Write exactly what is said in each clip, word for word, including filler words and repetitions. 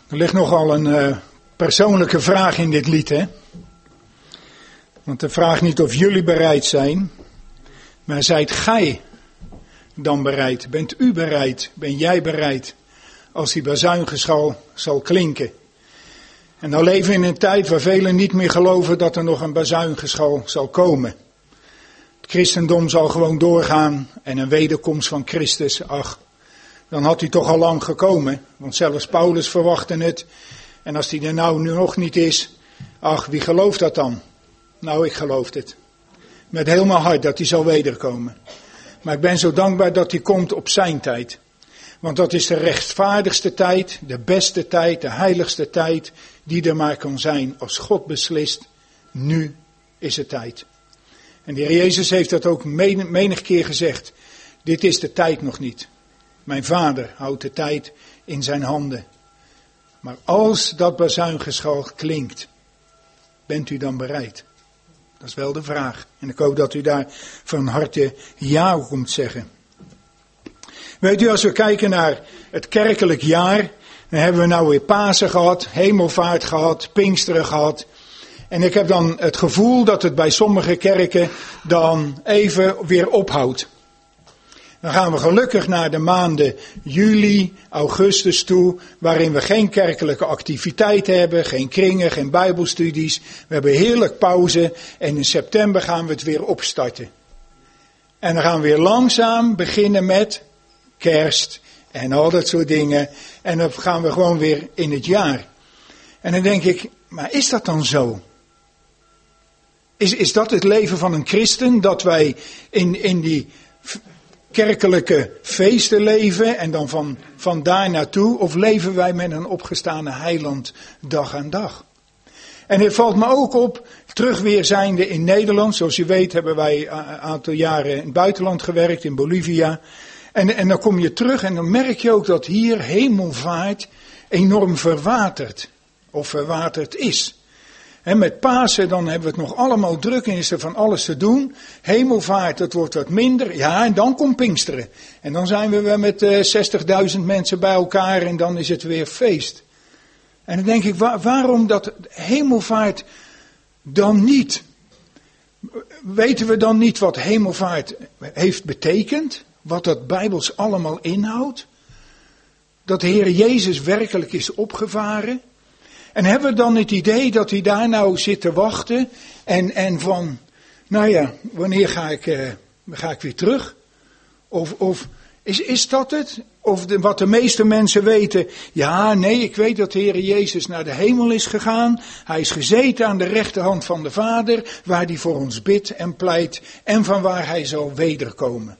Er ligt nogal een uh, persoonlijke vraag in dit lied, hè. Want de vraag niet of jullie bereid zijn, maar zijt gij dan bereid? Bent u bereid? Ben jij bereid? Als die bazuingeschal zal klinken. En dan leven we in een tijd waar velen niet meer geloven dat er nog een bazuingeschal zal komen. Het christendom zal gewoon doorgaan en een wederkomst van Christus, ach, dan had hij toch al lang gekomen. Want zelfs Paulus verwachtte het. En als die er nou nu nog niet is, ach, wie gelooft dat dan? Nou, ik geloof het. Met heel mijn hart dat hij zal wederkomen. Maar ik ben zo dankbaar dat hij komt op zijn tijd. Want dat is de rechtvaardigste tijd, de beste tijd, de heiligste tijd die er maar kan zijn. Als God beslist, nu is het tijd. En de Heer Jezus heeft dat ook menig keer gezegd. Dit is de tijd nog niet. Mijn Vader houdt de tijd in zijn handen. Maar als dat bazuingeschal klinkt, bent u dan bereid? Dat is wel de vraag. En ik hoop dat u daar van harte ja op komt zeggen. Weet u, als we kijken naar het kerkelijk jaar, dan hebben we nou weer Pasen gehad, Hemelvaart gehad, Pinksteren gehad. En ik heb dan het gevoel dat het bij sommige kerken dan even weer ophoudt. Dan gaan we gelukkig naar de maanden juli, augustus toe, waarin we geen kerkelijke activiteiten hebben, geen kringen, geen bijbelstudies. We hebben heerlijk pauze en in september gaan we het weer opstarten. En dan gaan we weer langzaam beginnen met kerst en al dat soort dingen. En dan gaan we gewoon weer in het jaar. En dan denk ik, maar is dat dan zo? Is, is dat het leven van een christen, dat wij in, in die kerkelijke feesten leven en dan van, van daar naartoe? Of leven wij met een opgestane heiland dag aan dag? En het valt me ook op, terug weer zijnde in Nederland. Zoals u weet hebben wij een aantal jaren in het buitenland gewerkt, in Bolivia. En, en dan kom je terug en dan merk je ook dat hier hemelvaart enorm verwaterd. Of verwaterd is. En met Pasen dan hebben we het nog allemaal druk en is er van alles te doen. Hemelvaart, dat wordt wat minder. Ja, en dan komt Pinksteren. En dan zijn we weer met uh, zestigduizend mensen bij elkaar en dan is het weer feest. En dan denk ik, waar, waarom dat hemelvaart dan niet? Weten we dan niet wat hemelvaart heeft betekend? Wat dat Bijbels allemaal inhoudt? Dat de Heer Jezus werkelijk is opgevaren? En hebben we dan het idee dat hij daar nou zit te wachten en, en van, nou ja, wanneer ga ik, uh, ga ik weer terug? Of, of is, is dat het? Of de, wat de meeste mensen weten, ja, nee, ik weet dat de Heer Jezus naar de hemel is gegaan. Hij is gezeten aan de rechterhand van de Vader, waar hij voor ons bidt en pleit en van waar hij zal wederkomen.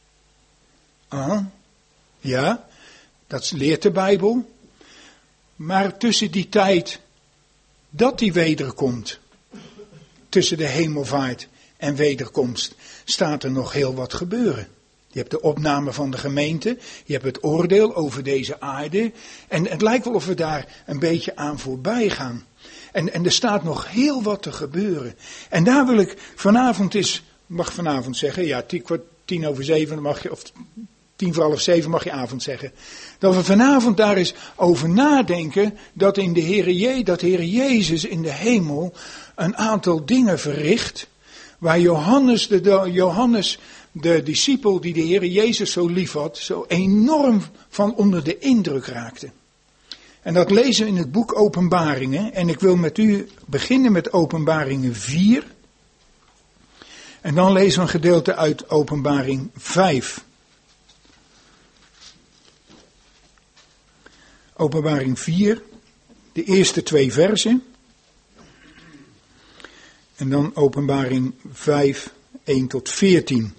Ah, ja, dat leert de Bijbel. Maar tussen die tijd dat hij wederkomt, tussen de hemelvaart en wederkomst, staat er nog heel wat gebeuren. Je hebt de opname van de gemeente, je hebt het oordeel over deze aarde. En het lijkt wel of we daar een beetje aan voorbij gaan. En, en er staat nog heel wat te gebeuren. En daar wil ik vanavond eens, mag vanavond zeggen, ja, tien, tien over zeven mag je, of tien voor half zeven mag je avond zeggen. Dat we vanavond daar eens over nadenken dat in de Heere Je, dat Heere Jezus in de hemel een aantal dingen verricht. Waar Johannes, de, de, Johannes, de discipel die de Heere Jezus zo lief had, zo enorm van onder de indruk raakte. En dat lezen we in het boek Openbaringen. En ik wil met u beginnen met Openbaringen vier. En dan lezen we een gedeelte uit Openbaring vijf. Openbaring vier, de eerste twee versen. En dan Openbaring vijf, één tot veertien.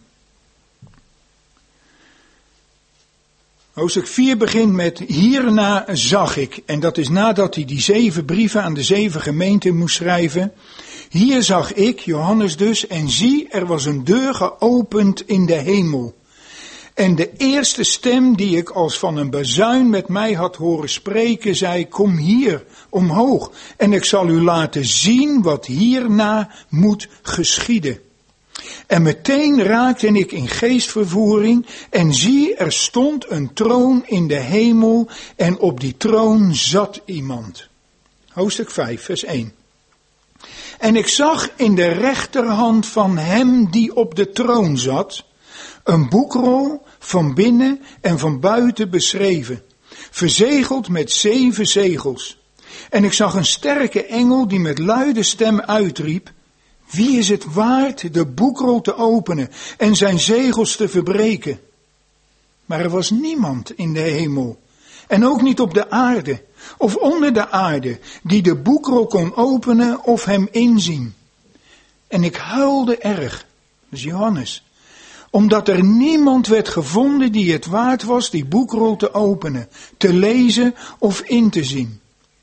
Hoofdstuk vier begint met, hierna zag ik, en dat is nadat hij die zeven brieven aan de zeven gemeenten moest schrijven. Hier zag ik, Johannes dus, en zie, er was een deur geopend in de hemel. En de eerste stem die ik als van een bazuin met mij had horen spreken, zei, kom hier omhoog en ik zal u laten zien wat hierna moet geschieden. En meteen raakte ik in geestvervoering en zie, er stond een troon in de hemel en op die troon zat iemand. Hoofdstuk vijf, vers één. En ik zag in de rechterhand van hem die op de troon zat, een boekrol van binnen en van buiten beschreven, verzegeld met zeven zegels. En ik zag een sterke engel die met luide stem uitriep, wie is het waard de boekrol te openen en zijn zegels te verbreken? Maar er was niemand in de hemel en ook niet op de aarde of onder de aarde die de boekrol kon openen of hem inzien. En ik huilde erg, dat is Johannes, omdat er niemand werd gevonden die het waard was die boekrol te openen, te lezen of in te zien.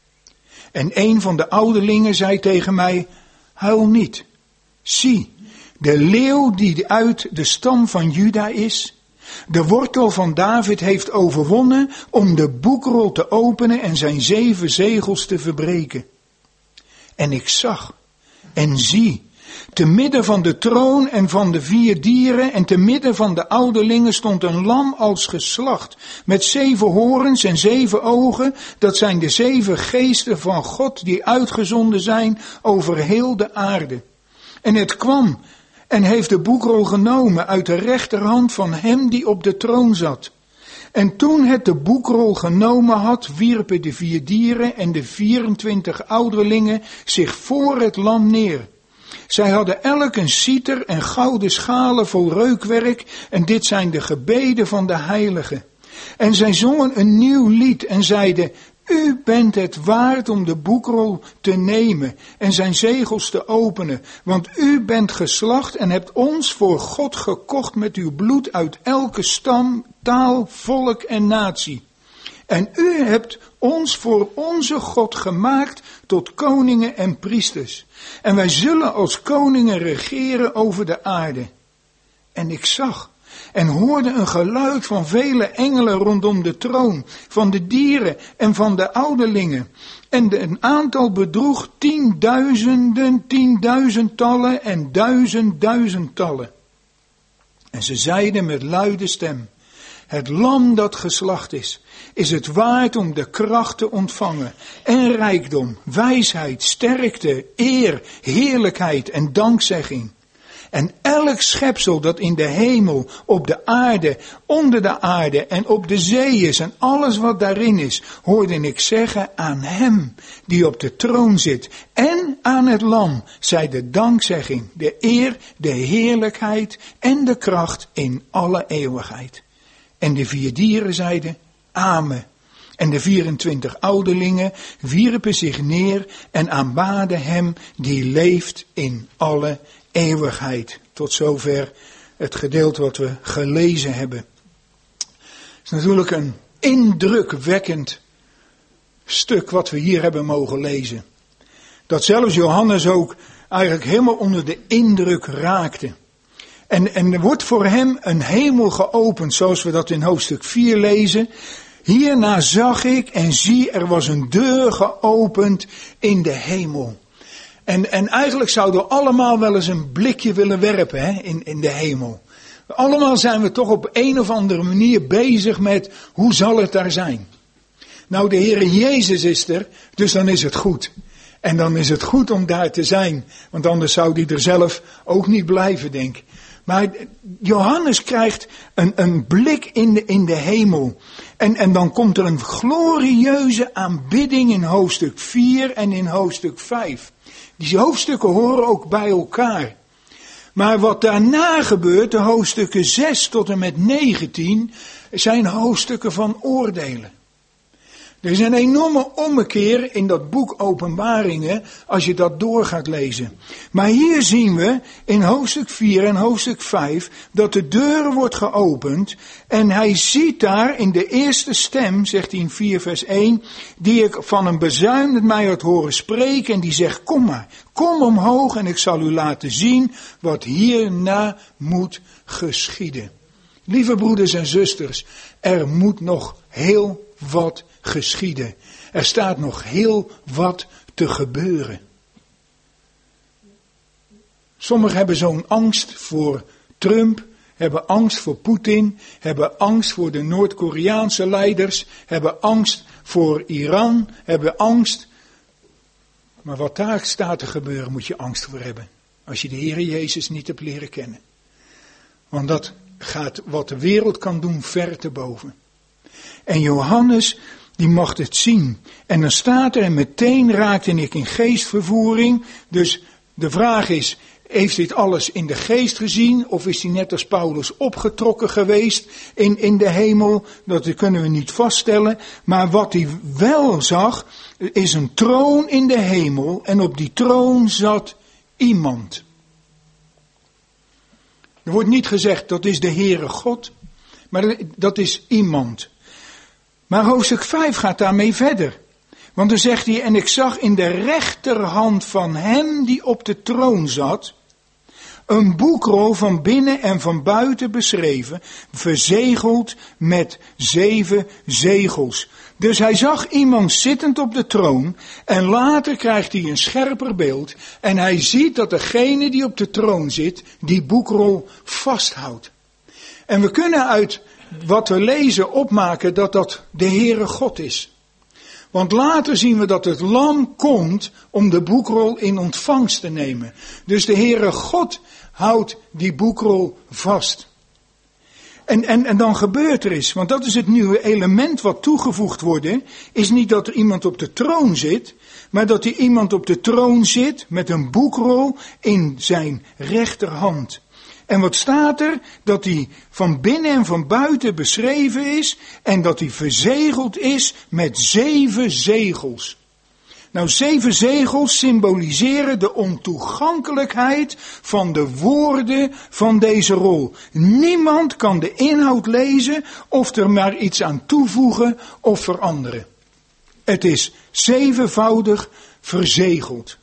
En een van de ouderlingen zei tegen mij, huil niet. Zie, de leeuw die uit de stam van Juda is, de wortel van David heeft overwonnen om de boekrol te openen en zijn zeven zegels te verbreken. En ik zag en zie, te midden van de troon en van de vier dieren en te midden van de ouderlingen stond een lam als geslacht, met zeven horens en zeven ogen, dat zijn de zeven geesten van God die uitgezonden zijn over heel de aarde. En het kwam en heeft de boekrol genomen uit de rechterhand van hem die op de troon zat. En toen het de boekrol genomen had, wierpen de vier dieren en de vierentwintig ouderlingen zich voor het lam neer. Zij hadden elk een citer en gouden schalen vol reukwerk, en dit zijn de gebeden van de heiligen. En zij zongen een nieuw lied en zeiden, u bent het waard om de boekrol te nemen en zijn zegels te openen, want u bent geslacht en hebt ons voor God gekocht met uw bloed uit elke stam, taal, volk en natie. En u hebt ons voor onze God gemaakt tot koningen en priesters. En wij zullen als koningen regeren over de aarde. En ik zag en hoorde een geluid van vele engelen rondom de troon, van de dieren en van de ouderlingen. En de, een aantal bedroeg tienduizenden, tienduizendtallen en duizend duizendtallen. En ze zeiden met luide stem, het lam dat geslacht is, is het waard om de kracht te ontvangen en rijkdom, wijsheid, sterkte, eer, heerlijkheid en dankzegging. En elk schepsel dat in de hemel, op de aarde, onder de aarde en op de zee is en alles wat daarin is, hoorde ik zeggen aan hem die op de troon zit en aan het lam, zij de dankzegging, de eer, de heerlijkheid en de kracht in alle eeuwigheid. En de vier dieren zeiden, amen. En de vierentwintig ouderlingen wierpen zich neer en aanbaden hem die leeft in alle eeuwigheid. Tot zover het gedeelte wat we gelezen hebben. Het is natuurlijk een indrukwekkend stuk wat we hier hebben mogen lezen. Dat zelfs Johannes ook eigenlijk helemaal onder de indruk raakte. En, en er wordt voor hem een hemel geopend, zoals we dat in hoofdstuk vier lezen. Hierna zag ik en zie, er was een deur geopend in de hemel. En, en eigenlijk zouden we allemaal wel eens een blikje willen werpen hè, in, in de hemel. Allemaal zijn we toch op een of andere manier bezig met, hoe zal het daar zijn? Nou, de Heere Jezus is er, dus dan is het goed. En dan is het goed om daar te zijn, want anders zou hij er zelf ook niet blijven, denk ik. Maar Johannes krijgt een, een blik in de, in de hemel. En, en dan komt er een glorieuze aanbidding in hoofdstuk vier en in hoofdstuk vijf. Die hoofdstukken horen ook bij elkaar. Maar wat daarna gebeurt, de hoofdstukken zes tot en met negentien, zijn hoofdstukken van oordelen. Er is een enorme ommekeer in dat boek Openbaringen, als je dat door gaat lezen. Maar hier zien we in hoofdstuk vier en hoofdstuk vijf dat de deur wordt geopend. En hij ziet daar in de eerste stem, zegt hij in vier vers één, die ik van een bezuin met mij had horen spreken. En die zegt, kom maar, kom omhoog en ik zal u laten zien wat hierna moet geschieden. Lieve broeders en zusters, er moet nog heel wat geschieden. Er staat nog heel wat te gebeuren. Sommigen hebben zo'n angst voor Trump, hebben angst voor Poetin, hebben angst voor de Noord-Koreaanse leiders, hebben angst voor Iran, hebben angst. Maar wat daar staat te gebeuren, moet je angst voor hebben. Als je de Heer Jezus niet hebt leren kennen. Want dat gaat wat de wereld kan doen ver te boven. En Johannes, die mag het zien. En dan staat er, en meteen raakte ik in geestvervoering. Dus de vraag is, heeft dit alles in de geest gezien? Of is hij net als Paulus opgetrokken geweest in, in de hemel? Dat kunnen we niet vaststellen. Maar wat hij wel zag, is een troon in de hemel. En op die troon zat iemand. Er wordt niet gezegd, dat is de Heere God. Maar dat is iemand. Maar hoofdstuk vijf gaat daarmee verder. Want dan zegt hij, en ik zag in de rechterhand van hem die op de troon zat, een boekrol van binnen en van buiten beschreven, verzegeld met zeven zegels. Dus hij zag iemand zittend op de troon en later krijgt hij een scherper beeld en hij ziet dat degene die op de troon zit, die boekrol vasthoudt. En we kunnen uit wat we lezen opmaken dat dat de Heere God is. Want later zien we dat het lam komt om de boekrol in ontvangst te nemen. Dus de Heere God houdt die boekrol vast. En, en, en dan gebeurt er iets, want dat is het nieuwe element wat toegevoegd wordt, is niet dat er iemand op de troon zit, maar dat er iemand op de troon zit met een boekrol in zijn rechterhand. En wat staat er? Dat hij van binnen en van buiten beschreven is en dat hij verzegeld is met zeven zegels. Nou, zeven zegels symboliseren de ontoegankelijkheid van de woorden van deze rol. Niemand kan de inhoud lezen of er maar iets aan toevoegen of veranderen. Het is zevenvoudig verzegeld.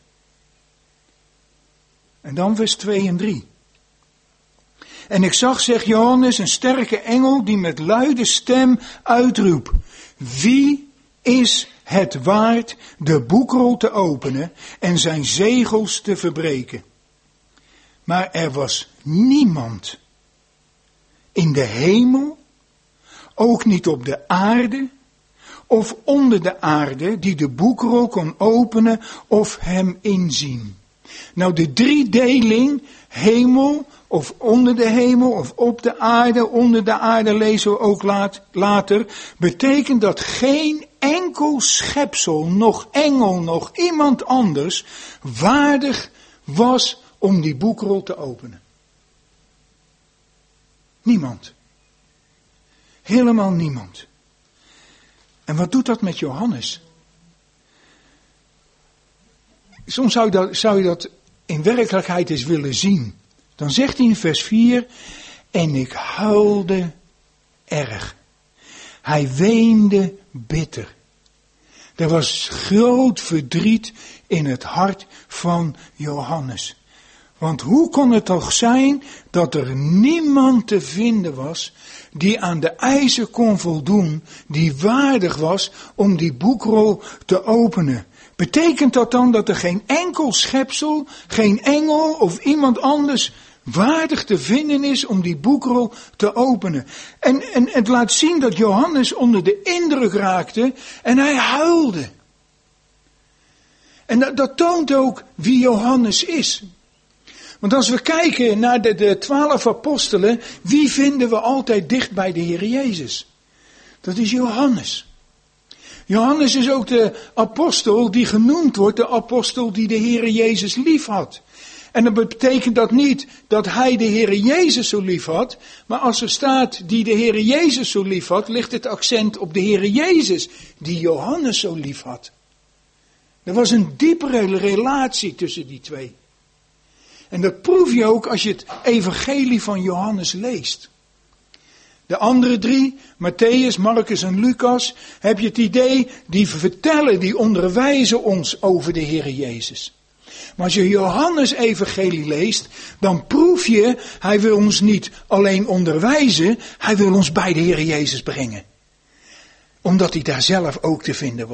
En dan vers twee en drie. En ik zag, zegt Johannes, een sterke engel die met luide stem uitroep: wie is het waard de boekrol te openen en zijn zegels te verbreken? Maar er was niemand in de hemel, ook niet op de aarde of onder de aarde, die de boekrol kon openen of hem inzien. Nou, de driedeling, hemel of onder de hemel of op de aarde, onder de aarde lezen we ook laat, later, betekent dat geen enkel schepsel, nog engel, nog iemand anders waardig was om die boekrol te openen. Niemand. Helemaal niemand. En wat doet dat met Johannes? Soms zou je dat, zou je dat in werkelijkheid eens willen zien. Dan zegt hij in vers vier, en ik huilde erg. Hij weende bitter. Er was groot verdriet in het hart van Johannes. Want hoe kon het toch zijn dat er niemand te vinden was die aan de eisen kon voldoen, die waardig was om die boekrol te openen? Betekent dat dan dat er geen enkel schepsel, geen engel of iemand anders waardig te vinden is om die boekrol te openen? En, en het laat zien dat Johannes onder de indruk raakte en hij huilde. En dat, dat toont ook wie Johannes is. Want als we kijken naar de, de twaalf apostelen, wie vinden we altijd dicht bij de Heer Jezus? Dat is Johannes. Johannes is ook de apostel die genoemd wordt, de apostel die de Heer Jezus lief had. En dat betekent dat niet dat hij de Heer Jezus zo lief had, maar als er staat die de Heer Jezus zo lief had, ligt het accent op de Heer Jezus die Johannes zo lief had. Er was een diepere relatie tussen die twee. En dat proef je ook als je het evangelie van Johannes leest. De andere drie, Matthäus, Marcus en Lucas, heb je het idee, die vertellen, die onderwijzen ons over de Heer Jezus. Maar als je Johannes evangelie leest, dan proef je, hij wil ons niet alleen onderwijzen, hij wil ons bij de Heer Jezus brengen. Omdat hij daar zelf ook te vinden was.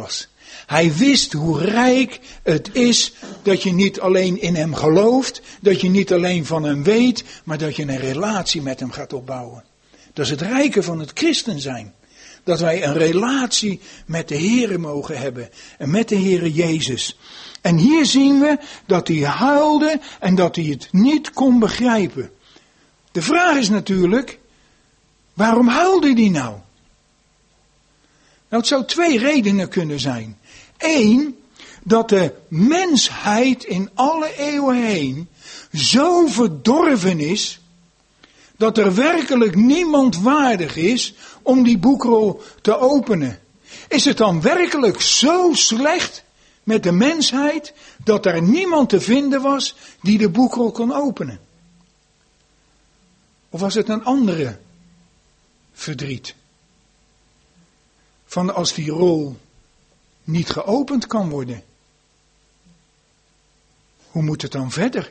Hij wist hoe rijk het is dat je niet alleen in hem gelooft, dat je niet alleen van hem weet, maar dat je een relatie met hem gaat opbouwen. Dat is het rijke van het christen zijn. Dat wij een relatie met de Heere mogen hebben en met de Heere Jezus. En hier zien we dat hij huilde en dat hij het niet kon begrijpen. De vraag is natuurlijk, waarom huilde hij nou? Nou, het zou twee redenen kunnen zijn. Eén, dat de mensheid in alle eeuwen heen zo verdorven is, dat er werkelijk niemand waardig is om die boekrol te openen. Is het dan werkelijk zo slecht met de mensheid dat er niemand te vinden was die de boekrol kon openen? Of was het een andere verdriet? Van als die rol niet geopend kan worden. Hoe moet het dan verder?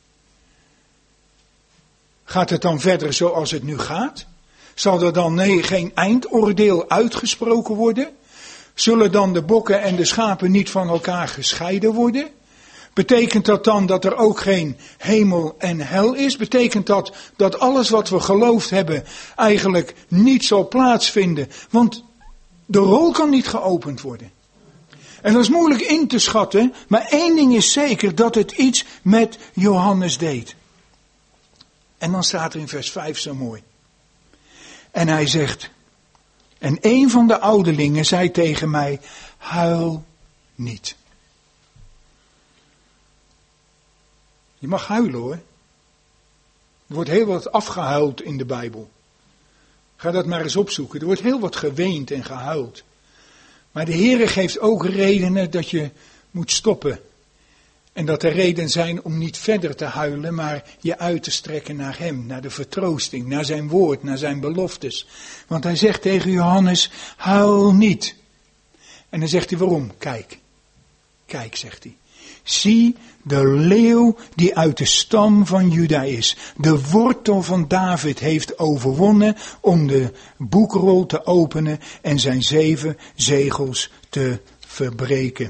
Gaat het dan verder zoals het nu gaat? Zal er dan nee, geen eindoordeel uitgesproken worden? Zullen dan de bokken en de schapen niet van elkaar gescheiden worden? Betekent dat dan dat er ook geen hemel en hel is? Betekent dat dat alles wat we geloofd hebben eigenlijk niet zal plaatsvinden? Want de rol kan niet geopend worden. En dat is moeilijk in te schatten, maar één ding is zeker, dat het iets met Johannes deed. En dan staat er in vers vijf zo mooi. En hij zegt, en een van de ouderlingen zei tegen mij, huil niet. Je mag huilen hoor. Er wordt heel wat afgehuild in de Bijbel. Ga dat maar eens opzoeken. Er wordt heel wat geweend en gehuild. Maar de Heere geeft ook redenen dat je moet stoppen. En dat er redenen zijn om niet verder te huilen, maar je uit te strekken naar hem, naar de vertroosting, naar zijn woord, naar zijn beloftes. Want hij zegt tegen Johannes, huil niet. En dan zegt hij waarom? Kijk, kijk zegt hij. Zie de leeuw die uit de stam van Juda is. De wortel van David heeft overwonnen om de boekrol te openen en zijn zeven zegels te verbreken.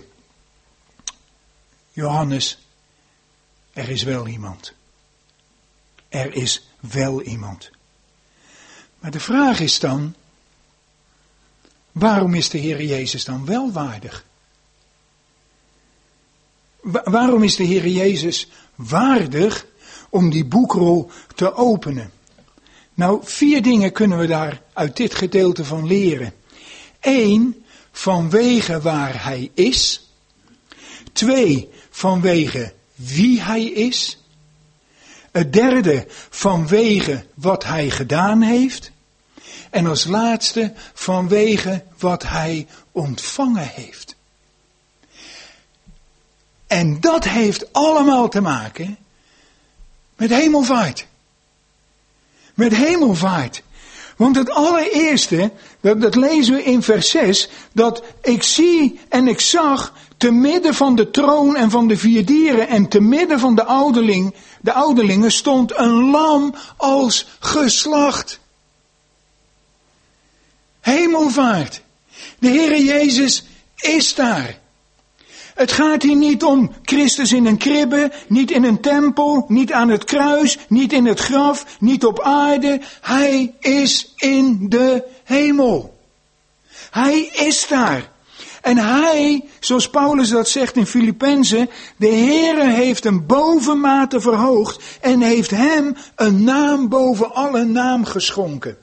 Johannes, er is wel iemand. Er is wel iemand. Maar de vraag is dan, waarom is de Heer Jezus dan wel waardig? Waarom is de Heer Jezus waardig om die boekrol te openen? Nou, vier dingen kunnen we daar uit dit gedeelte van leren. Eén, vanwege waar hij is. Twee, vanwege wie hij is. Het derde, vanwege wat hij gedaan heeft. En als laatste, vanwege wat hij ontvangen heeft. En dat heeft allemaal te maken met hemelvaart. Met hemelvaart. Want het allereerste, dat, dat lezen we in vers zes, dat ik zie en ik zag te midden van de troon en van de vier dieren en te midden van de ouderling, de ouderlingen stond een lam als geslacht. Hemelvaart. De Heere Jezus is daar. Het gaat hier niet om Christus in een kribbe, niet in een tempel, niet aan het kruis, niet in het graf, niet op aarde. Hij is in de hemel. Hij is daar. En hij, zoals Paulus dat zegt in Filippenzen, de Heere heeft hem bovenmate verhoogd en heeft hem een naam boven alle naam geschonken.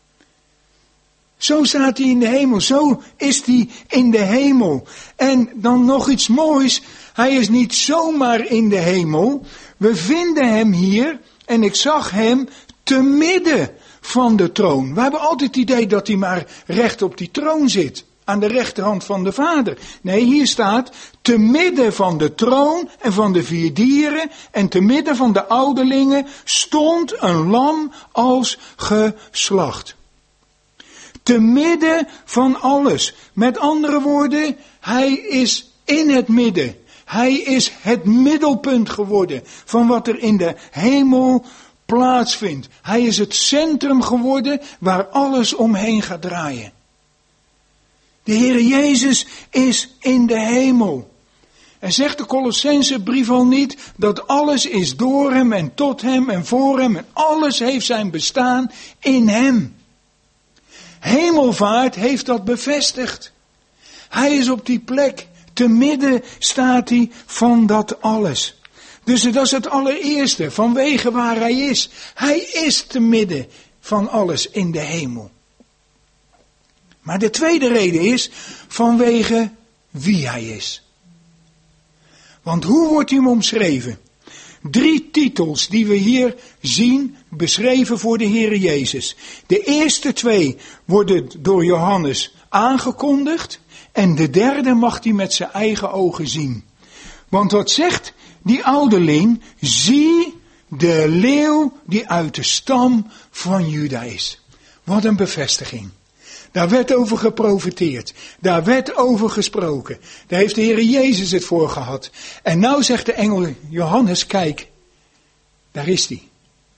Zo staat hij in de hemel, zo is hij in de hemel. En dan nog iets moois, hij is niet zomaar in de hemel. We vinden hem hier, en ik zag hem te midden van de troon. We hebben altijd het idee dat hij maar recht op die troon zit, aan de rechterhand van de Vader. Nee, hier staat, te midden van de troon en van de vier dieren en te midden van de ouderlingen stond een lam als geslacht. Te midden van alles. Met andere woorden, hij is in het midden. Hij is het middelpunt geworden van wat er in de hemel plaatsvindt. Hij is het centrum geworden waar alles omheen gaat draaien. De Heer Jezus is in de hemel. En zegt de Colossensebrief al niet dat alles is door hem en tot hem en voor hem en alles heeft zijn bestaan in hem. Hemelvaart heeft dat bevestigd. Hij is op die plek, te midden staat hij van dat alles. Dus dat is het allereerste, vanwege waar hij is. Hij is te midden van alles in de hemel. Maar de tweede reden is vanwege wie hij is. Want hoe wordt hij omschreven? Drie titels die we hier zien beschreven voor de Heer Jezus. De eerste twee worden door Johannes aangekondigd. En de derde mag hij met zijn eigen ogen zien. Want wat zegt die ouderling? Zie de leeuw die uit de stam van Juda is. Wat een bevestiging. Daar werd over geprofeteerd. Daar werd over gesproken. Daar heeft de Heer Jezus het voor gehad. En nou zegt de engel Johannes, kijk, daar is hij.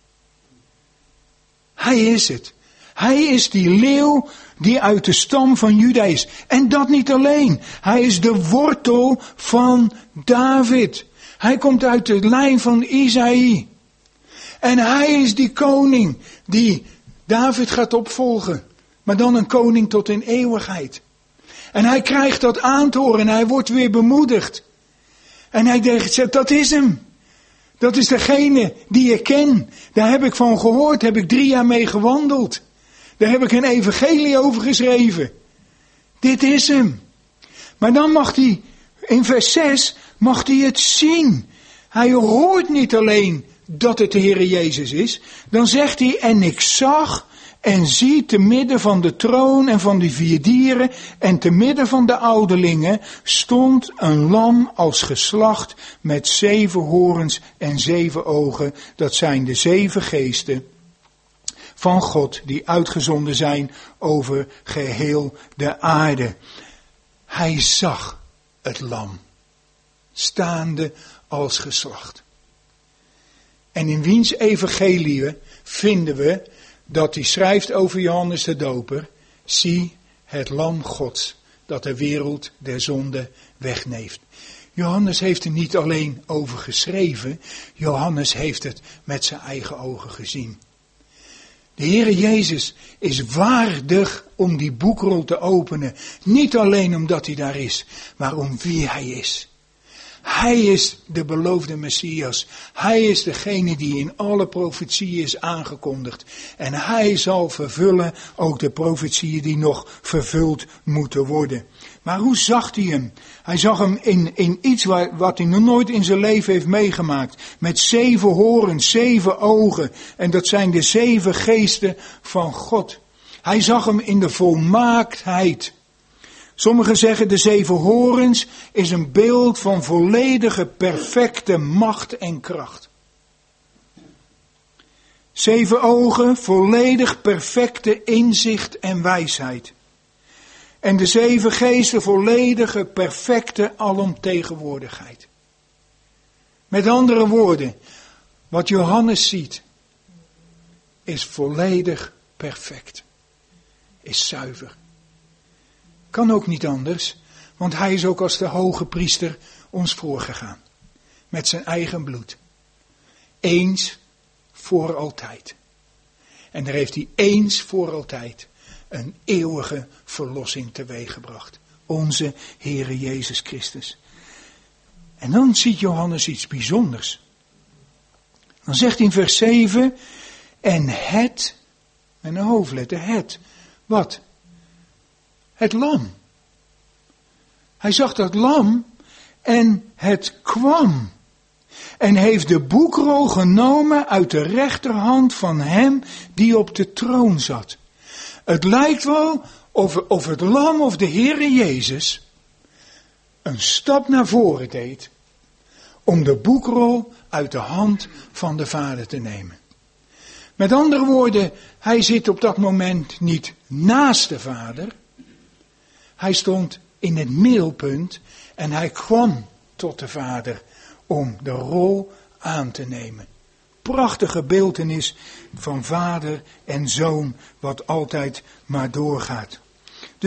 Hij is het. Hij is die leeuw die uit de stam van Juda is. En dat niet alleen. Hij is de wortel van David. Hij komt uit de lijn van Isaïe. En hij is die koning die David gaat opvolgen. Maar dan een koning tot in eeuwigheid. En hij krijgt dat aan te horen en hij wordt weer bemoedigd. En hij denkt, dat is hem. Dat is degene die ik ken. Daar heb ik van gehoord, heb ik drie jaar mee gewandeld. Daar heb ik een evangelie over geschreven. Dit is hem. Maar dan mag hij, in vers zes, mag hij het zien. Hij hoort niet alleen dat het de Heer Jezus is. Dan zegt hij, en ik zag en zie te midden van de troon en van die vier dieren en te midden van de ouderlingen stond een lam als geslacht met zeven horens en zeven ogen. Dat zijn de zeven geesten van God die uitgezonden zijn over geheel de aarde. Hij zag het lam, staande als geslacht. En in wiens evangelie vinden we dat hij schrijft over Johannes de Doper, zie het lam Gods, dat de wereld der zonde wegneemt. Johannes heeft er niet alleen over geschreven, Johannes heeft het met zijn eigen ogen gezien. De Heere Jezus is waardig om die boekrol te openen. Niet alleen omdat hij daar is, maar om wie hij is. Hij is de beloofde Messias. Hij is degene die in alle profetieën is aangekondigd. En hij zal vervullen ook de profetieën die nog vervuld moeten worden. Maar hoe zag hij hem? Hij zag hem in, in iets waar, wat hij nog nooit in zijn leven heeft meegemaakt. Met zeven horens, zeven ogen. En dat zijn de zeven geesten van God. Hij zag hem in de volmaaktheid. Sommigen zeggen de zeven horens is een beeld van volledige, perfecte macht en kracht. Zeven ogen, volledig perfecte inzicht en wijsheid. En de zeven geesten, volledige, perfecte alomtegenwoordigheid. Met andere woorden, wat Johannes ziet, is volledig perfect. Is zuiver. Kan ook niet anders, want hij is ook als de hoge priester ons voorgegaan. Met zijn eigen bloed. Eens voor altijd. En daar heeft hij eens voor altijd een eeuwige verlossing teweeggebracht. Onze Heere Jezus Christus. En dan ziet Johannes iets bijzonders. Dan zegt hij in vers zeven, en het, en een hoofdletter, het, wat? Het lam. Hij zag dat lam en het kwam. En heeft de boekrol genomen uit de rechterhand van hem die op de troon zat. Het lijkt wel of, of het lam of de Heere Jezus een stap naar voren deed om de boekrol uit de hand van de Vader te nemen. Met andere woorden, hij zit op dat moment niet naast de Vader. Hij stond in het middelpunt en hij kwam tot de Vader om de rol aan te nemen. Prachtige beeltenis van vader en zoon wat altijd maar doorgaat. Dus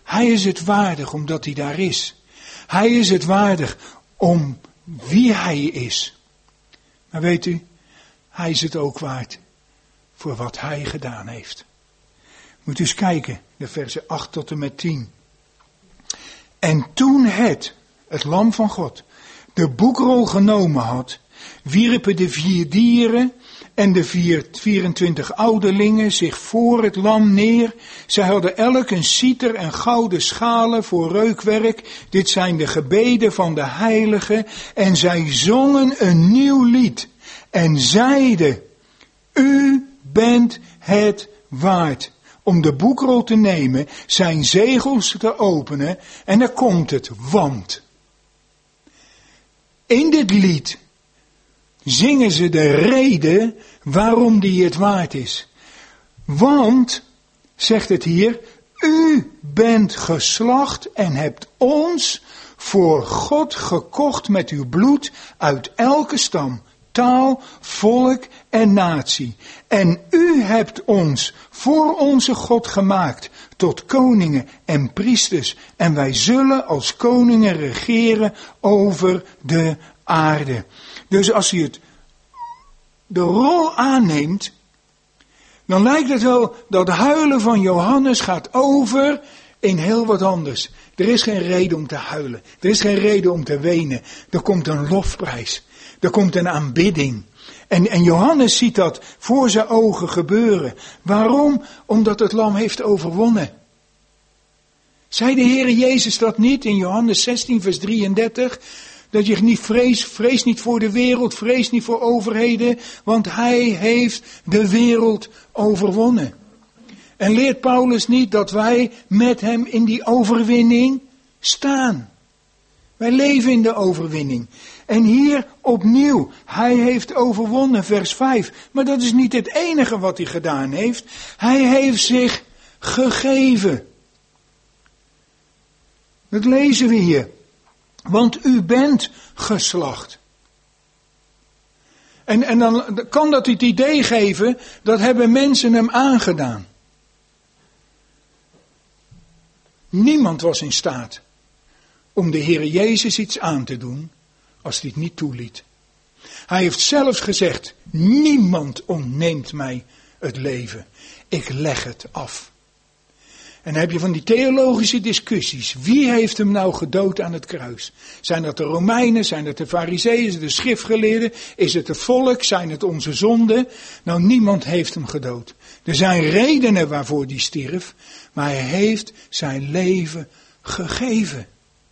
Hij is het waardig omdat hij daar is. Hij is het waardig om wie hij is. Maar weet u, hij is het ook waard voor wat hij gedaan heeft. Moet u eens kijken, de versen acht tot en met tien. En toen het, het lam van God, de boekrol genomen had, wierpen de vier dieren en de vier, vierentwintig ouderlingen zich voor het lam neer. Zij hadden elk een citer en gouden schalen voor reukwerk. Dit zijn de gebeden van de heiligen. En zij zongen een nieuw lied en zeiden, u bent het waard om de boekrol te nemen, zijn zegels te openen. En dan komt het, want in dit lied zingen ze de reden waarom die het waard is. Want, zegt het hier, u bent geslacht en hebt ons voor God gekocht met uw bloed uit elke stam, taal, volk en natie. En u hebt ons voor onze God gemaakt tot koningen en priesters. En wij zullen als koningen regeren over de aarde. Dus als u het, de rol aanneemt, dan lijkt het wel dat huilen van Johannes gaat over in heel wat anders. Er is geen reden om te huilen. Er is geen reden om te wenen. Er komt een lofprijs. Er komt een aanbidding. En, en Johannes ziet dat voor zijn ogen gebeuren. Waarom? Omdat het lam heeft overwonnen. Zei de Heere Jezus dat niet in Johannes zestien vers drieëndertig? Dat je niet vreest, vrees niet voor de wereld, vrees niet voor overheden, want hij heeft de wereld overwonnen. En leert Paulus niet dat wij met hem in die overwinning staan? Wij leven in de overwinning. En hier opnieuw, hij heeft overwonnen, vers vijf. Maar dat is niet het enige wat hij gedaan heeft. Hij heeft zich gegeven. Dat lezen we hier. Want u bent geslacht. En, en dan kan dat het idee geven, dat hebben mensen hem aangedaan. Niemand was in staat om de Heere Jezus iets aan te doen als hij het niet toeliet. Hij heeft zelfs gezegd, niemand ontneemt mij het leven. Ik leg het af. En dan heb je van die theologische discussies. Wie heeft hem nou gedood aan het kruis? Zijn dat de Romeinen? Zijn dat de Farizeeën? De schriftgeleerden? Is het het volk? Zijn het onze zonden? Nou, niemand heeft hem gedood. Er zijn redenen waarvoor hij stierf. Maar hij heeft zijn leven gegeven.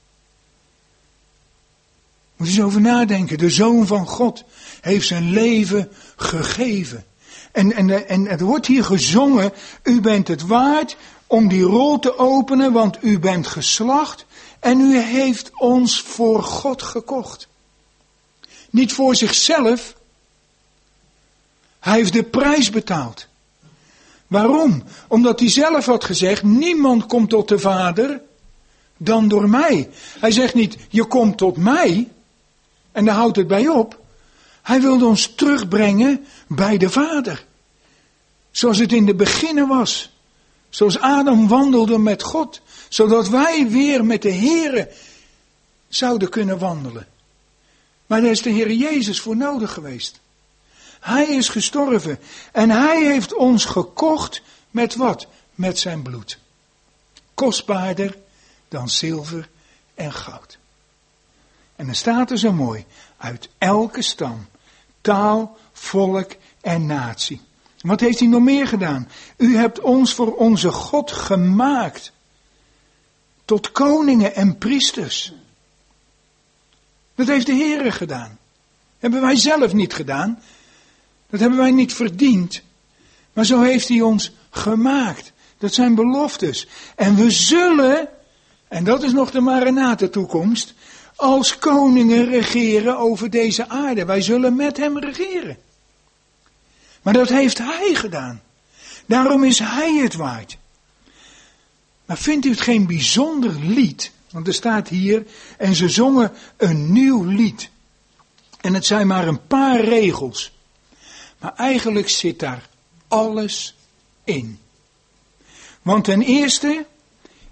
Moet je eens over nadenken. De Zoon van God heeft zijn leven gegeven. En, en, en het wordt hier gezongen. U bent het waard om die rol te openen, want u bent geslacht en u heeft ons voor God gekocht. Niet voor zichzelf. Hij heeft de prijs betaald. Waarom? Omdat hij zelf had gezegd, niemand komt tot de Vader dan door mij. Hij zegt niet, je komt tot mij en daar houdt het bij op. Hij wilde ons terugbrengen bij de Vader. Zoals het in de beginnen was. Zoals Adam wandelde met God. Zodat wij weer met de Heere zouden kunnen wandelen. Maar daar is de Heere Jezus voor nodig geweest. Hij is gestorven. En hij heeft ons gekocht met wat? Met zijn bloed. Kostbaarder dan zilver en goud. En dan staat er zo mooi. Uit elke stam, taal, volk en natie. Wat heeft hij nog meer gedaan? U hebt ons voor onze God gemaakt. Tot koningen en priesters. Dat heeft de Heere gedaan. Dat hebben wij zelf niet gedaan. Dat hebben wij niet verdiend. Maar zo heeft hij ons gemaakt. Dat zijn beloftes. En we zullen, en dat is nog de Maranatha toekomst, als koningen regeren over deze aarde. Wij zullen met hem regeren. Maar dat heeft hij gedaan. Daarom is hij het waard. Maar vindt u het geen bijzonder lied? Want er staat hier, en ze zongen een nieuw lied. En het zijn maar een paar regels. Maar eigenlijk zit daar alles in. Want ten eerste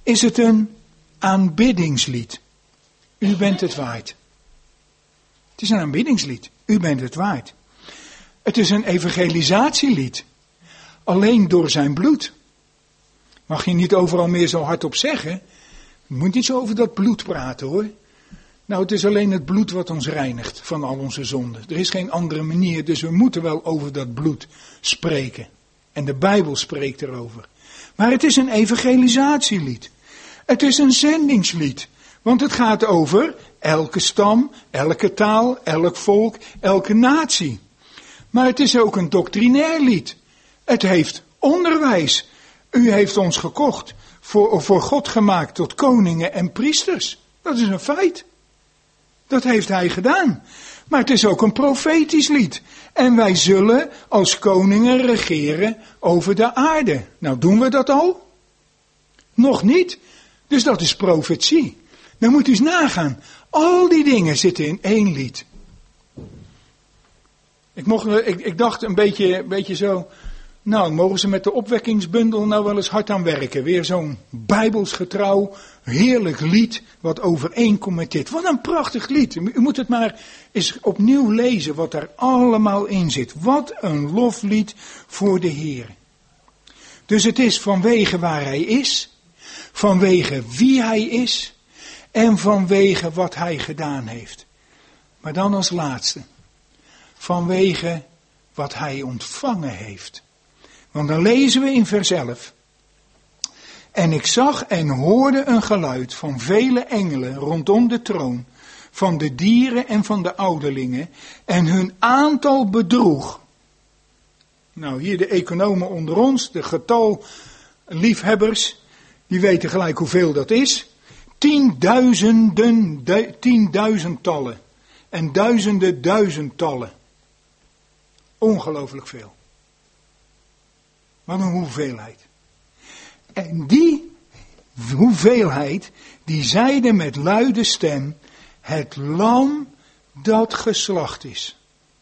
is het een aanbiddingslied. U bent het waard. Het is een aanbiddingslied. U bent het waard. Het is een evangelisatielied. Alleen door zijn bloed. Mag je niet overal meer zo hardop zeggen. Je moet niet zo over dat bloed praten hoor. Nou, het is alleen het bloed wat ons reinigt van al onze zonden. Er is geen andere manier, dus we moeten wel over dat bloed spreken. En de Bijbel spreekt erover. Maar het is een evangelisatielied. Het is een zendingslied. Want het gaat over elke stam, elke taal, elk volk, elke natie. Maar het is ook een doctrinair lied. Het heeft onderwijs. U heeft ons gekocht, voor, voor God gemaakt tot koningen en priesters. Dat is een feit. Dat heeft hij gedaan. Maar het is ook een profetisch lied. En wij zullen als koningen regeren over de aarde. Nou, doen we dat al? Nog niet. Dus dat is profetie. Dan moet u eens nagaan. Al die dingen zitten in één lied. Ik, mocht, ik, ik dacht een beetje, een beetje zo. Nou, mogen ze met de opwekkingsbundel nou wel eens hard aan werken. Weer zo'n bijbelsgetrouw, heerlijk lied wat overeenkomt met dit. Wat een prachtig lied. U moet het maar eens opnieuw lezen wat daar allemaal in zit. Wat een loflied voor de Heer. Dus het is vanwege waar hij is, vanwege wie hij is en vanwege wat hij gedaan heeft. Maar dan als laatste, vanwege wat hij ontvangen heeft. Want dan lezen we in vers elf. En ik zag en hoorde een geluid van vele engelen rondom de troon, van de dieren en van de ouderlingen, en hun aantal bedroeg. Nou, hier de economen onder ons, de getalliefhebbers, die weten gelijk hoeveel dat is. Tienduizenden, du, tienduizendtallen en duizenden duizendtallen. Ongelooflijk veel. Wat een hoeveelheid. En die hoeveelheid, die zeiden met luide stem, het lam dat geslacht is.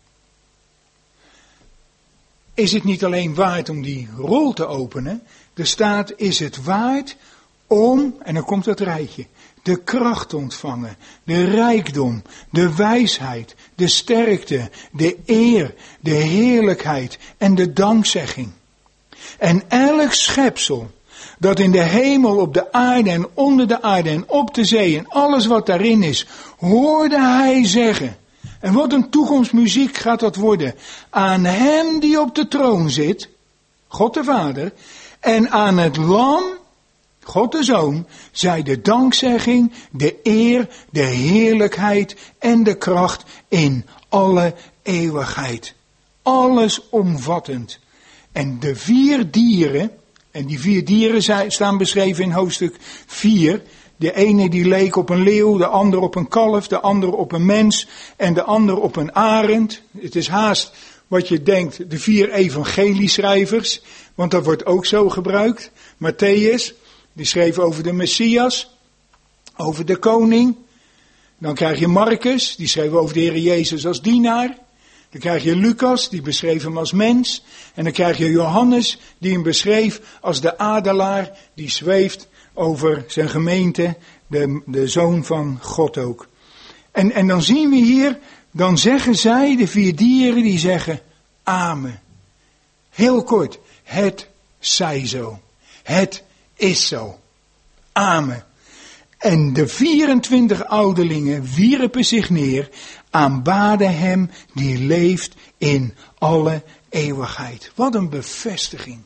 Is het niet alleen waard om die rol te openen, er staat, is het waard om, en dan komt dat rijtje, de kracht ontvangen, de rijkdom, de wijsheid, de sterkte, de eer, de heerlijkheid en de dankzegging. En elk schepsel dat in de hemel, op de aarde en onder de aarde en op de zee en alles wat daarin is, hoorde hij zeggen. En wat een toekomstmuziek gaat dat worden. Aan hem die op de troon zit, God de Vader, en aan het lam, God de Zoon, zij de dankzegging, de eer, de heerlijkheid en de kracht in alle eeuwigheid. Alles omvattend. En de vier dieren, en die vier dieren zijn, staan beschreven in hoofdstuk vier. De ene die leek op een leeuw, de ander op een kalf, de ander op een mens en de ander op een arend. Het is haast wat je denkt, de vier evangelieschrijvers, want dat wordt ook zo gebruikt. Matthäus, die schreef over de Messias, over de koning. Dan krijg je Marcus, die schreef over de Heer Jezus als dienaar. Dan krijg je Lucas, die beschreef hem als mens. En dan krijg je Johannes, die hem beschreef als de adelaar, die zweeft over zijn gemeente, de, de Zoon van God ook. En, en dan zien we hier, dan zeggen zij, de vier dieren, die zeggen, amen. Heel kort, het zij zo. Het is zo. Amen. En de vierentwintig ouderlingen wierpen zich neer, aanbaden hem die leeft in alle eeuwigheid. Wat een bevestiging.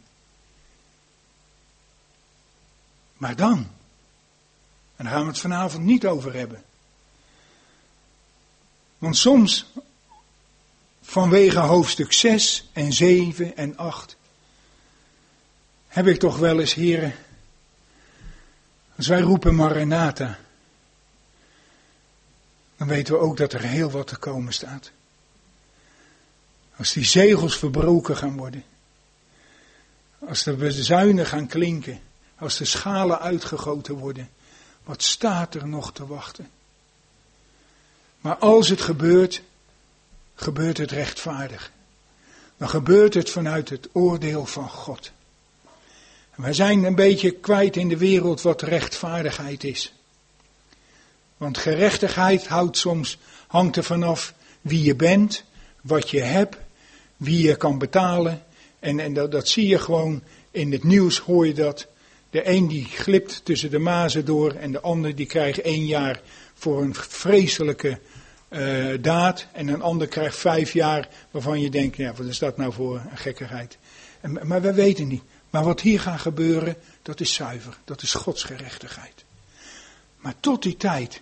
Maar dan, en daar gaan we het vanavond niet over hebben. Want soms, vanwege hoofdstuk zes en zeven en acht, heb ik toch wel eens, heren, als wij roepen Maranatha, dan weten we ook dat er heel wat te komen staat. Als die zegels verbroken gaan worden, als de bezuinen gaan klinken, als de schalen uitgegoten worden, wat staat er nog te wachten? Maar als het gebeurt, gebeurt het rechtvaardig. Dan gebeurt het vanuit het oordeel van God. Wij zijn een beetje kwijt in de wereld wat rechtvaardigheid is. Want gerechtigheid houdt soms, hangt er vanaf wie je bent, wat je hebt, wie je kan betalen. En, en dat, dat zie je gewoon in het nieuws, hoor je dat. De een die glipt tussen de mazen door en de ander die krijgt één jaar voor een vreselijke uh, daad. En een ander krijgt vijf jaar waarvan je denkt, ja, wat is dat nou voor een gekkigheid. En, maar we weten niet. Maar wat hier gaat gebeuren, dat is zuiver. Dat is Gods gerechtigheid. Maar tot die tijd,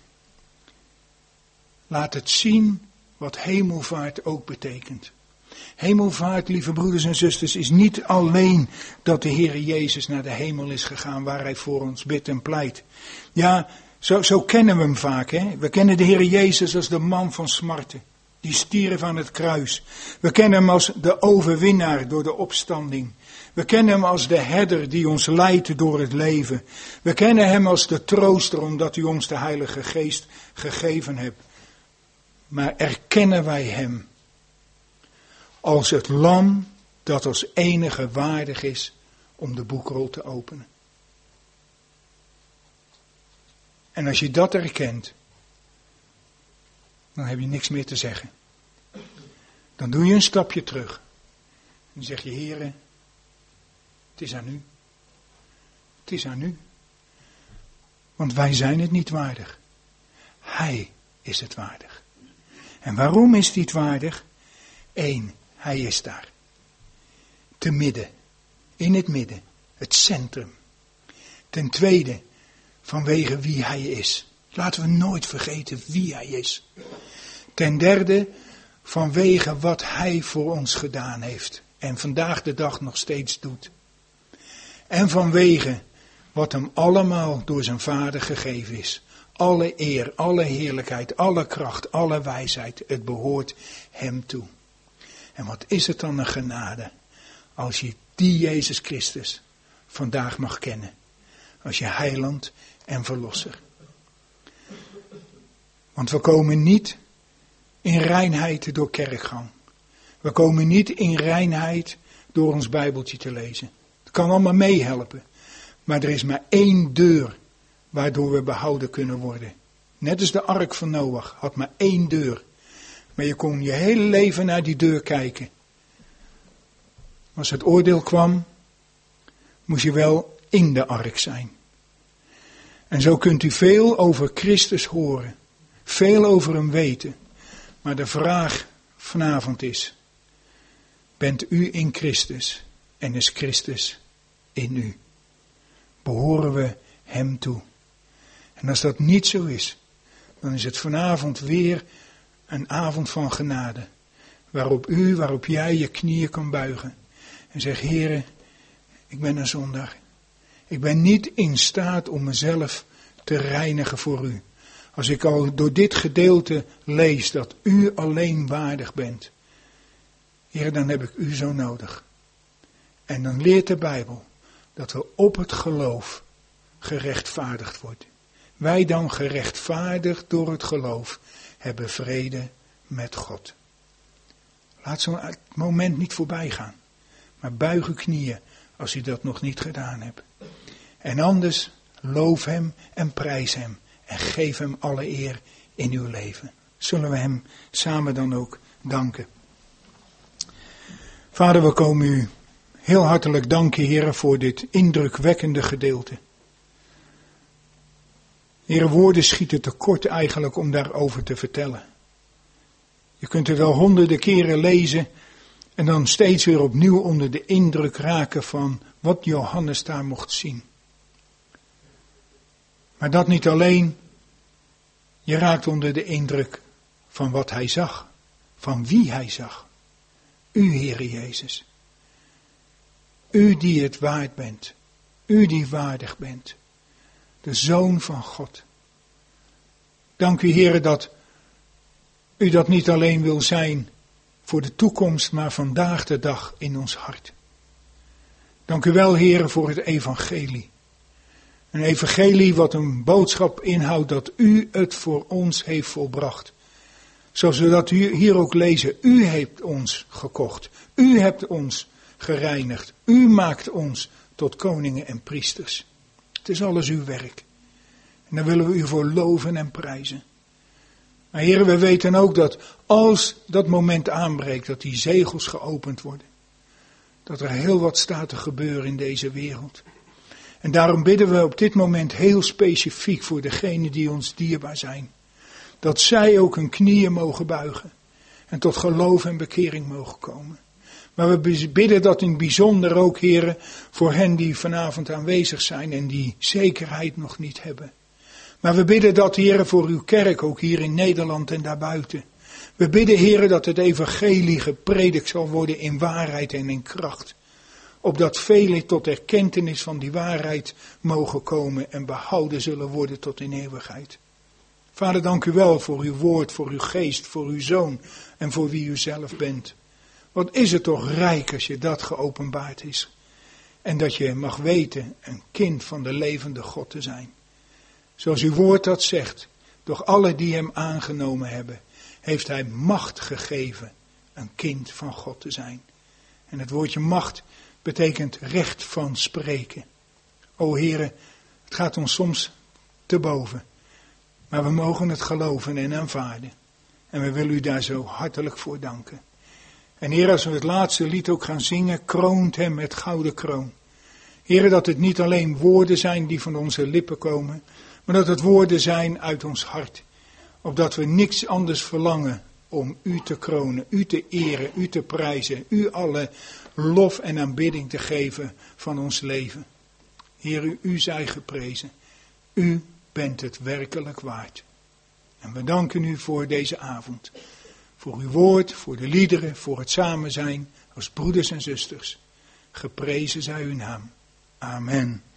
laat het zien wat hemelvaart ook betekent. Hemelvaart, lieve broeders en zusters, is niet alleen dat de Heere Jezus naar de hemel is gegaan waar hij voor ons bidt en pleit. Ja, zo, zo kennen we hem vaak. Hè? We kennen de Heere Jezus als de man van smarten, die stierf aan het kruis. We kennen hem als de overwinnaar door de opstanding. We kennen hem als de herder die ons leidt door het leven. We kennen hem als de trooster omdat hij ons de Heilige Geest gegeven hebt. Maar erkennen wij hem als het lam dat als enige waardig is om de boekrol te openen. En als je dat erkent, dan heb je niks meer te zeggen. Dan doe je een stapje terug. Dan zeg je, Heere, het is aan u. Het is aan u. Want wij zijn het niet waardig. Hij is het waardig. En waarom is hij het waardig? Eén, hij is daar. Te midden. In het midden. Het centrum. Ten tweede, vanwege wie hij is. Laten we nooit vergeten wie hij is. Ten derde, vanwege wat hij voor ons gedaan heeft. En vandaag de dag nog steeds doet. En vanwege wat hem allemaal door zijn vader gegeven is. Alle eer, alle heerlijkheid, alle kracht, alle wijsheid. Het behoort hem toe. En wat is het dan een genade. Als je die Jezus Christus vandaag mag kennen. Als je heiland en verlosser. Want we komen niet in reinheid door kerkgang. We komen niet in reinheid door ons Bijbeltje te lezen. Het kan allemaal meehelpen. Maar er is maar één deur waardoor we behouden kunnen worden. Net als de ark van Noach had maar één deur. Maar je kon je hele leven naar die deur kijken. Als het oordeel kwam, moest je wel in de ark zijn. En zo kunt u veel over Christus horen. Veel over hem weten. Maar de vraag vanavond is, bent u in Christus en is Christus in u? Behoren we hem toe? En als dat niet zo is, dan is het vanavond weer een avond van genade. Waarop u, waarop jij je knieën kan buigen. En zeg, Heere, ik ben een zondaar. Ik ben niet in staat om mezelf te reinigen voor u. Als ik al door dit gedeelte lees dat u alleen waardig bent. Heere, dan heb ik u zo nodig. En dan leert de Bijbel dat we op het geloof gerechtvaardigd worden. Wij dan gerechtvaardigd door het geloof hebben vrede met God. Laat zo'n moment niet voorbij gaan. Maar buig uw knieën als u dat nog niet gedaan hebt. En anders loof hem en prijs hem. En geef hem alle eer in uw leven. Zullen we hem samen dan ook danken. Vader, we komen u heel hartelijk danken, Heer, voor dit indrukwekkende gedeelte. Heer, woorden schieten tekort eigenlijk om daarover te vertellen. Je kunt het wel honderden keren lezen en dan steeds weer opnieuw onder de indruk raken van wat Johannes daar mocht zien. Maar dat niet alleen, je raakt onder de indruk van wat hij zag, van wie hij zag. U, Heere Jezus. U die het waard bent, u die waardig bent, de Zoon van God. Dank u, Heere, dat u dat niet alleen wil zijn voor de toekomst, maar vandaag de dag in ons hart. Dank u wel, Heere, voor het evangelie. Een evangelie wat een boodschap inhoudt dat u het voor ons heeft volbracht. Zoals we dat hier ook lezen. U heeft ons gekocht. U hebt ons gereinigd. U maakt ons tot koningen en priesters. Het is alles uw werk. En daar willen we u voor loven en prijzen. Maar heren, we weten ook dat als dat moment aanbreekt, dat die zegels geopend worden. Dat er heel wat staat te gebeuren in deze wereld. En daarom bidden we op dit moment heel specifiek voor degenen die ons dierbaar zijn. Dat zij ook hun knieën mogen buigen. En tot geloof en bekering mogen komen. Maar we bidden dat in het bijzonder ook, heren, voor hen die vanavond aanwezig zijn en die zekerheid nog niet hebben. Maar we bidden dat, heren, voor uw kerk, ook hier in Nederland en daarbuiten. We bidden, heren, dat het evangelie gepredikt zal worden in waarheid en in kracht. Opdat velen tot erkentenis van die waarheid mogen komen en behouden zullen worden tot in eeuwigheid. Vader, dank u wel voor uw woord, voor uw geest, voor uw zoon en voor wie u zelf bent. Wat is het toch rijk als je dat geopenbaard is. En dat je mag weten een kind van de levende God te zijn. Zoals uw woord dat zegt, door alle die hem aangenomen hebben, heeft hij macht gegeven een kind van God te zijn. En het woordje macht betekent recht van spreken. O Heere, het gaat ons soms te boven. Maar we mogen het geloven en aanvaarden. En we willen u daar zo hartelijk voor danken. En Heer, als we het laatste lied ook gaan zingen, kroont hem met gouden kroon. Heer, dat het niet alleen woorden zijn die van onze lippen komen, maar dat het woorden zijn uit ons hart. Opdat we niks anders verlangen om u te kronen, u te eren, u te prijzen, u alle lof en aanbidding te geven van ons leven. Heer, u, u zij geprezen. U bent het werkelijk waard. En we danken u voor deze avond. Voor uw woord, voor de liederen, voor het samen zijn als broeders en zusters. Geprezen zij uw naam. Amen.